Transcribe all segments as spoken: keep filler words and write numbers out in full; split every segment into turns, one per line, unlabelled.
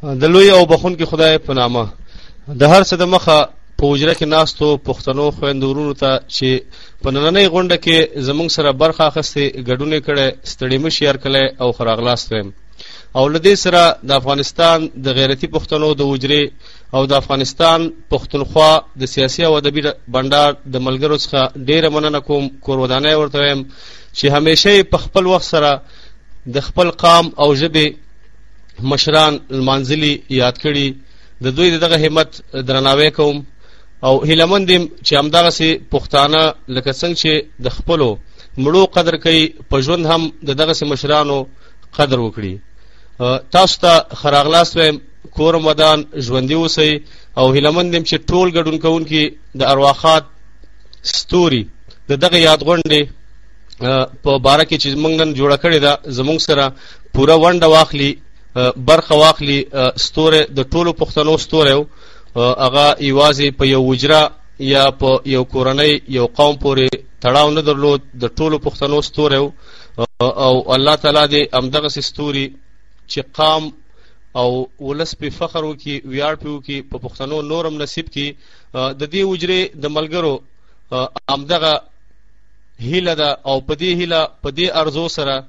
د لوی او بخونکي خدای په نامه. د هر څه د مخه په حجره کې ناستو پښتنو خویندو ورونو ته چې په نننۍ غونډه کې زموږ سره برخه اخیستې ګډون یې کړی ستړي مشي هرکلی او ښه راغلاست وایم. او له دې سره د افغانستان د غیرتي پښتنو د حجرې او د افغانستان پښتونخوا د سیاسي او ادبي بنډار د ملګرو څخه ډېره مننه کوم، کور ودانۍ ورته وایم چې همیشه یې په خپل وخت سره د خپل قام او ژبې مشران لمانځلي یاد کړي. د دوی د دغه همت درناوی کوم او هیلهمند یم چې همدغسې پښتانه لکه څنګه چې د خپلو مړو قدر کوي په ژوند هم د دغسې مشرانو قدر وکړي. تاسو ته ښه راغلاست وایم، کورم ودان، ژوندي اوسئ او هیلهمند یم چې ټول ګډون کوونکي د ارواښاد ستوري د دغه یادغونډې په باره کې چې موږ نن جوړه کړې ده زموږ سره پوره ونډه واخلي، برخه واخلي. ستوری د ټولو پښتنو ستوری و، هغه یوازې په یو وجره یا په یو کورنۍ یو قوم پورې تړاو نه درلود، د ټولو پښتنو ستوری و. او الله تعالی دې همدغسې ستوري چې قام او ولس پې فخر وکړي، ویاړ پې وکړي، په پښتنو نورم نصیب کړي. د دې وجرې د ملګرو همدغه هیله ده او په دې هیله په دې ارزو سره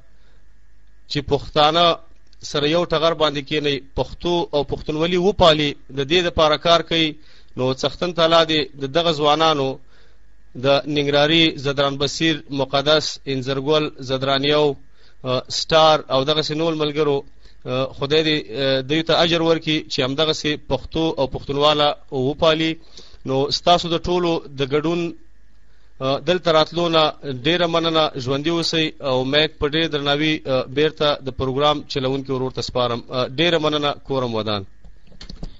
چې پښتانه سره یو ټغر باندې کېنئ، پښتو او پښتونولي وپالي، د دې دپاره کار کوي. نو څښتن تعالی دې د دغه ځوانانو د ننګرهاري، زدران بصیر، مقدس، انځرګل، زدرانیو، سټار او دغسې نور ملګرو خدای دې دوی ته اجر ورکړي چې همدغسې پښتو او پښتونواله وپالي. نو ستاسو د ټولو د ګډون دلته راتلو نه ډېره مننه، ژوندي اوسئ او میک په ډېر درناوي بیرته د پروګرام چلونکي ورور ته سپارم. ډېره مننه، کورم ودان.